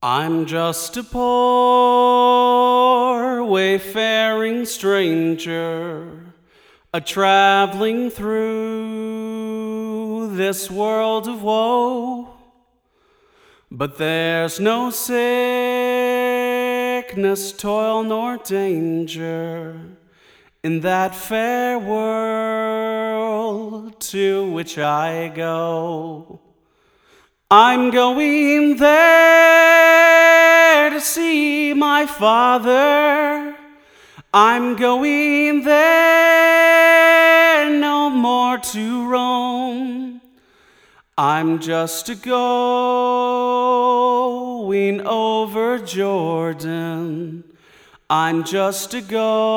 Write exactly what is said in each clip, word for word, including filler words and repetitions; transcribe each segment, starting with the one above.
I'm just a poor wayfaring stranger, a traveling through this world of woe. But there's no sickness, toil, nor danger in that fair world to which I go. I'm going there to see my Father. I'm going there no more to roam. I'm just a going over Jordan. I'm just a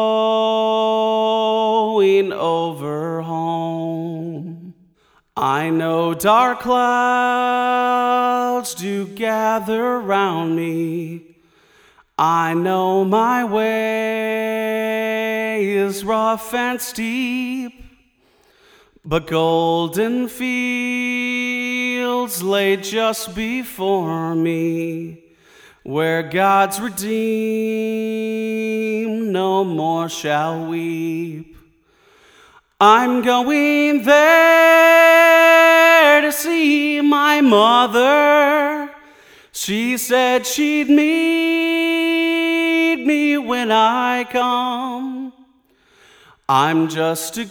going over home. I know dark clouds do gather round me. I know my way is rough and steep, but golden fields lay just before me, where God's redeemed no more shall weep. I'm going there to see my mother. She said she'd meet me when I come. I'm just a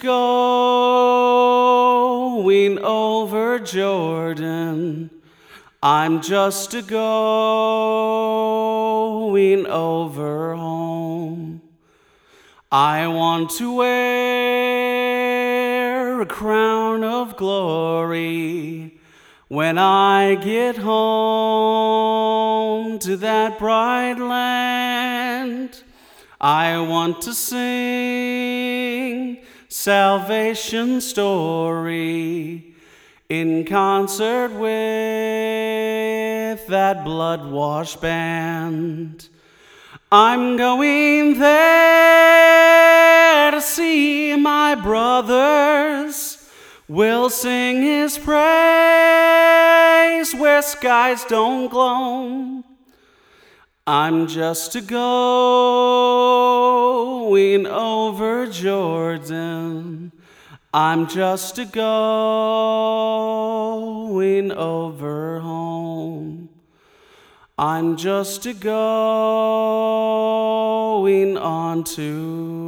going over Jordan. I'm just a going over home. I want to wear a crown of glory when I get home to that bright land. I want to sing salvation's story in concert with that blood-washed band. I'm going there to see my brothers. We'll sing his praise where skies don't glow. I'm just a going over Jordan. I'm just a going over home. I'm just a going on to